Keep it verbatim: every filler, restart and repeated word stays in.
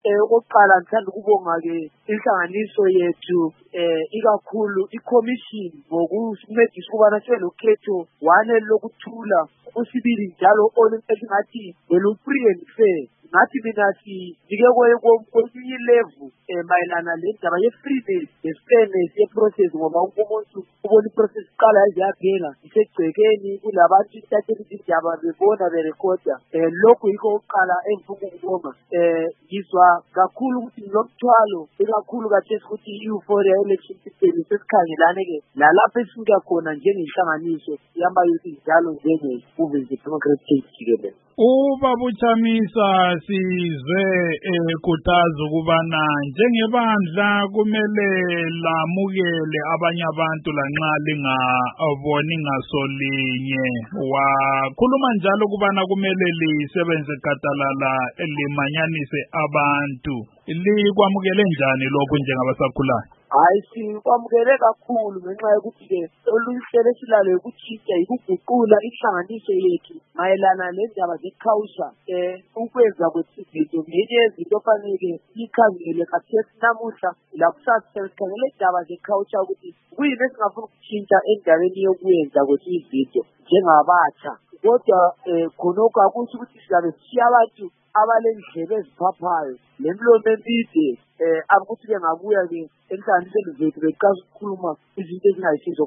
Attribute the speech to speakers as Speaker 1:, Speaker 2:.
Speaker 1: eh oqala ngithanda ukubonga ke inhlanganiso yethu eh ikakhulu iCommission ngokusincedisa ukubana sibe lokhetho wane lokuthula usibili njalo olungathi welu free and fair ngathi mina sijike kwelinye level eh mayelana lendaba ye-freedom ye-fairness ye-process ngoba umuntu ubona i-process iqala yaphela isegcekeni kulabantu istateli indaba bebona berekhoda eh lokho yikho oqala engifuna ukubonga eh ngizwa kakhulu ukuthi ngilomthwalo ikakhulu kathesi ukuthi i-euphoria election system sesikhangelane ke lalapho esifika khona njengenhlanganiso yamba yuthi njalo njenge uvenze democratic jikelele.
Speaker 2: Ubaba uChamisa sizwe ekuthaza ukubana njengebandla kumele lamukele abanye abantu lanxa lingaboni ngasolinye. Wakhuluma njalo ukubana kumele lisebenze gadalala limanyanise abantu. Likwamukele njani lokho njengabasakhulayo?
Speaker 1: Hayi sikwamukele kakhulu ngenxa yokuthi ke oluhlelo esilalo ukutshintsha ikuguqula inhlanganiso yethu mayelana nendaba ze-culture eh ukwenza kwesizinto ngenye yezinto fanele ikhangele kathesi namuhla lakusasa sikhangele indaba ze-culture ukuthi kuyini esingafuna ukutshintsha endaweni yokwenza kwesizinto njengabatsha kodwa eh khonokho akusho ukuthi sizabe siya abantu abalendlebe eziphaphayo lemlomo emide eh akuthi ke ngabuya ke enhlanganisweni zethu beqhaza ukukhuluma izinto ezingayisizo